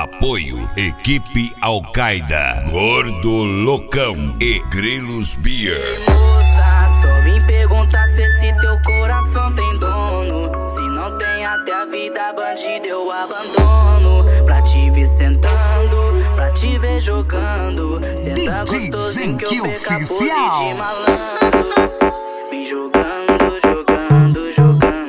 Apoio Equipe Al-Qaeda, Gordo Loucão e Grilos Beer. Moça, só vim perguntar se esse teu coração tem dono. Se não tem até a vida bandida eu abandono. Pra te ver sentando, pra te ver jogando. Senta gostosinho que eu perco a pose de malandro. Me jogando, jogando, jogando.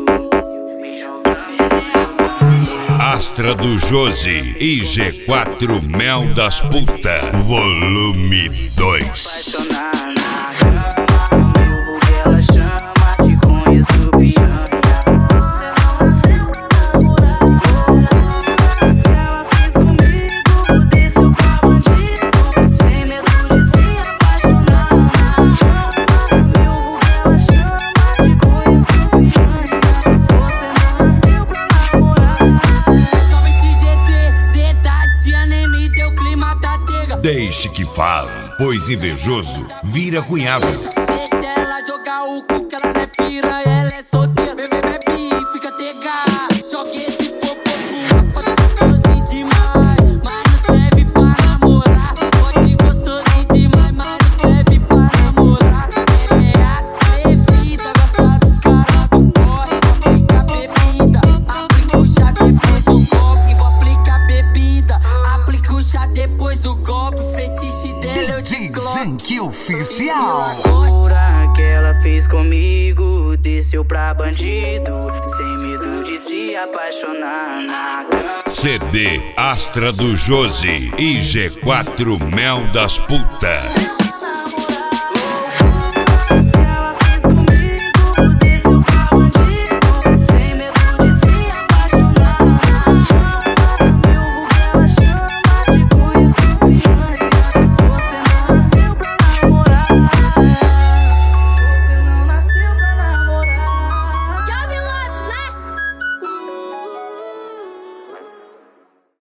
Astra do Josi e G4 Mel das Puta, volume 2. Deixe que fale, pois invejoso vira cunhado. Deixa ela jogar o cu que ela não é pira, ela é solteira. Bebe, bebe, fica tega. Joga esse popô foda gostosinho demais. Mas não serve pra namorar. Pode gostosinho demais, mas não serve pra namorar. Ela é atrevida, gosta dos caras do corre. Vou aplicar bebida, aplica o chá depois o golpe. Vou aplicar bebida, aplica o chá depois o golpe. Fetiche dela eu te Dizem que oficial. A loucura que ela fez comigo desceu pra bandido, sem medo de se apaixonar na cama. CD Astra do Josi e G4 Mel das Puta.